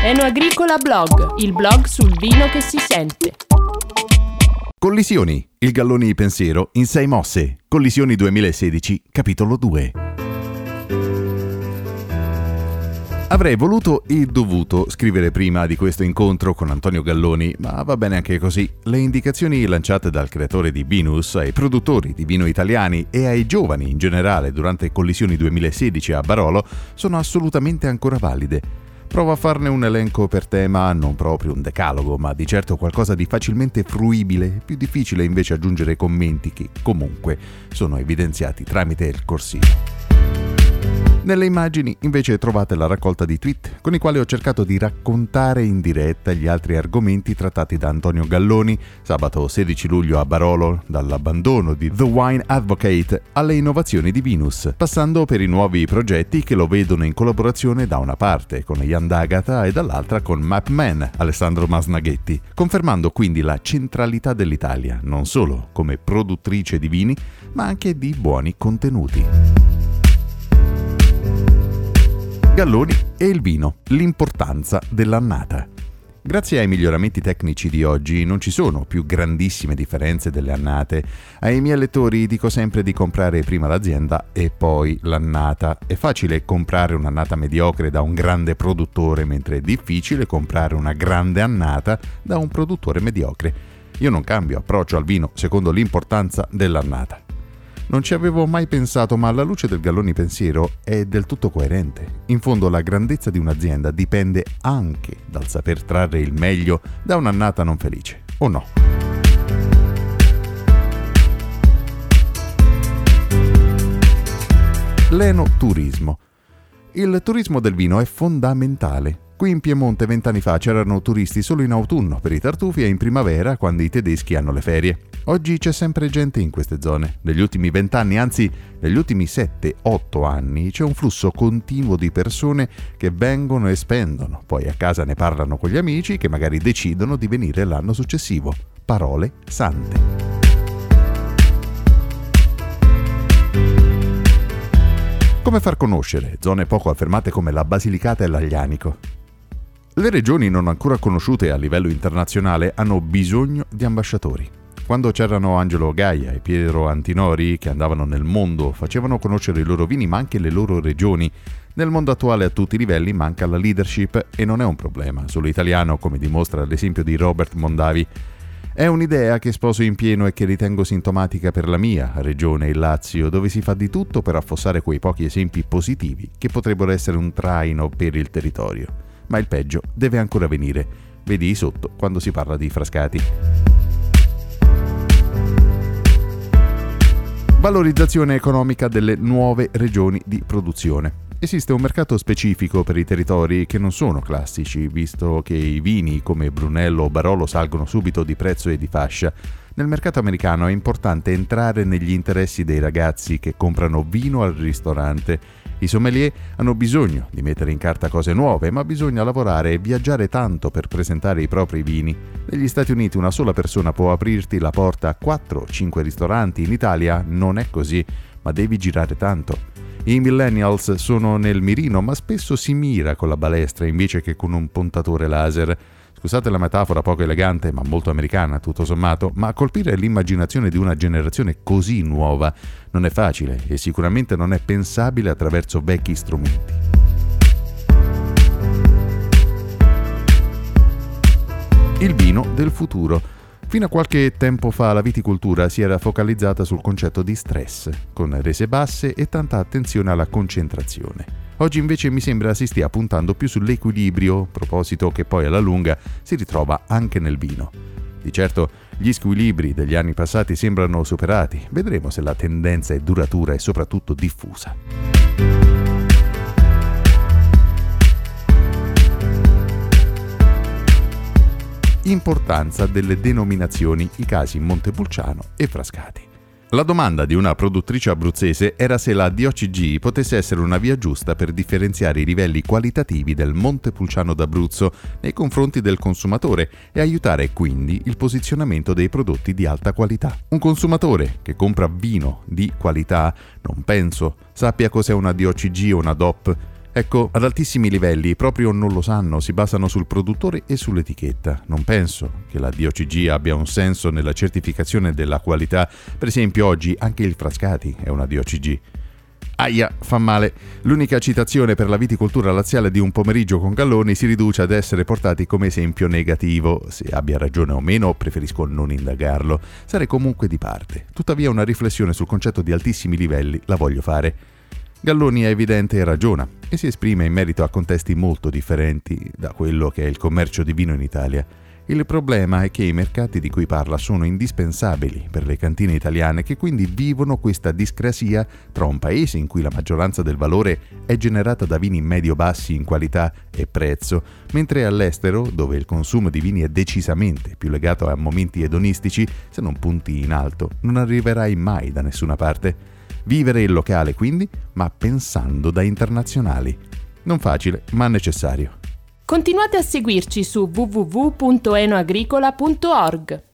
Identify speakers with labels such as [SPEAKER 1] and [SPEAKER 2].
[SPEAKER 1] Enoagricola Blog, il blog sul vino che si sente.
[SPEAKER 2] Collisioni, il Galloni pensiero in 6 mosse. Collisioni 2016, capitolo 2. Avrei voluto e dovuto scrivere prima di questo incontro con Antonio Galloni, ma va bene anche così. Le indicazioni lanciate dal creatore di Vinus ai produttori di vino italiani e ai giovani in generale durante Collisioni 2016 a Barolo sono assolutamente ancora valide. Provo a farne un elenco per tema, non proprio un decalogo, ma di certo qualcosa di facilmente fruibile, più difficile invece aggiungere commenti che, comunque, sono evidenziati tramite il corsivo. Nelle immagini invece trovate la raccolta di tweet con i quali ho cercato di raccontare in diretta gli altri argomenti trattati da Antonio Galloni sabato 16 luglio a Barolo, dall'abbandono di The Wine Advocate alle innovazioni di Vinus, passando per i nuovi progetti che lo vedono in collaborazione da una parte con Jan D'Agata e dall'altra con Mapman, Alessandro Masnaghetti, confermando quindi la centralità dell'Italia, non solo come produttrice di vini, ma anche di buoni contenuti. Galloni e il vino, l'importanza dell'annata. Grazie ai miglioramenti tecnici di oggi non ci sono più grandissime differenze delle annate. Ai miei lettori dico sempre di comprare prima l'azienda e poi l'annata. È facile comprare un'annata mediocre da un grande produttore, mentre è difficile comprare una grande annata da un produttore mediocre. Io non cambio approccio al vino secondo l'importanza dell'annata. Non ci avevo mai pensato, ma alla luce del Galloni pensiero è del tutto coerente. In fondo la grandezza di un'azienda dipende anche dal saper trarre il meglio da un'annata non felice, o no? L'enoturismo. Il turismo del vino è fondamentale. Qui in Piemonte 20 anni fa c'erano turisti solo in autunno per i tartufi e in primavera quando i tedeschi hanno le ferie. Oggi c'è sempre gente in queste zone. Negli ultimi 20 anni, anzi negli ultimi 7-8 anni, c'è un flusso continuo di persone che vengono e spendono. Poi a casa ne parlano con gli amici che magari decidono di venire l'anno successivo. Parole sante. Come far conoscere zone poco affermate come la Basilicata e l'Aglianico? Le regioni non ancora conosciute a livello internazionale hanno bisogno di ambasciatori. Quando c'erano Angelo Gaia e Piero Antinori che andavano nel mondo, facevano conoscere i loro vini ma anche le loro regioni. Nel mondo attuale a tutti i livelli manca la leadership e non è un problema solo italiano, come dimostra l'esempio di Robert Mondavi. È un'idea che sposo in pieno e che ritengo sintomatica per la mia regione, il Lazio, dove si fa di tutto per affossare quei pochi esempi positivi che potrebbero essere un traino per il territorio. Ma il peggio deve ancora venire. Vedi sotto quando si parla di Frascati. Valorizzazione economica delle nuove regioni di produzione. Esiste un mercato specifico per i territori che non sono classici, visto che i vini come Brunello o Barolo salgono subito di prezzo e di fascia. Nel mercato americano è importante entrare negli interessi dei ragazzi che comprano vino al ristorante. I sommelier hanno bisogno di mettere in carta cose nuove, ma bisogna lavorare e viaggiare tanto per presentare i propri vini. Negli Stati Uniti una sola persona può aprirti la porta a 4-5 ristoranti, in Italia non è così, ma devi girare tanto. I millennials sono nel mirino, ma spesso si mira con la balestra invece che con un puntatore laser. Scusate la metafora poco elegante, ma molto americana, tutto sommato, ma colpire l'immaginazione di una generazione così nuova non è facile e sicuramente non è pensabile attraverso vecchi strumenti. Il vino del futuro. Fino a qualche tempo fa la viticoltura si era focalizzata sul concetto di stress, con rese basse e tanta attenzione alla concentrazione. Oggi invece mi sembra si stia puntando più sull'equilibrio, proposito che poi alla lunga si ritrova anche nel vino. Di certo gli squilibri degli anni passati sembrano superati, vedremo se la tendenza è duratura e soprattutto diffusa. Importanza delle denominazioni, i casi Montepulciano e Frascati. La domanda di una produttrice abruzzese era se la DOCG potesse essere una via giusta per differenziare i livelli qualitativi del Montepulciano d'Abruzzo nei confronti del consumatore e aiutare quindi il posizionamento dei prodotti di alta qualità. Un consumatore che compra vino di qualità, non penso, sappia cos'è una DOCG o una DOP. Ecco, ad altissimi livelli proprio non lo sanno, si basano sul produttore e sull'etichetta. Non penso che la DOCG abbia un senso nella certificazione della qualità. Per esempio oggi anche il Frascati è una DOCG. Aia, fa male. L'unica citazione per la viticoltura laziale di Un pomeriggio con Galloni si riduce ad essere portati come esempio negativo. Se abbia ragione o meno, preferisco non indagarlo. Sarei comunque di parte. Tuttavia una riflessione sul concetto di altissimi livelli la voglio fare. Galloni è evidente e ragiona, e si esprime in merito a contesti molto differenti da quello che è il commercio di vino in Italia. Il problema è che i mercati di cui parla sono indispensabili per le cantine italiane, che quindi vivono questa discrasia tra un paese in cui la maggioranza del valore è generata da vini medio-bassi in qualità e prezzo, mentre all'estero, dove il consumo di vini è decisamente più legato a momenti edonistici, se non punti in alto, non arriverai mai da nessuna parte. Vivere il locale quindi, ma pensando da internazionali. Non facile, ma necessario.
[SPEAKER 1] Continuate a seguirci su www.enoagricola.org.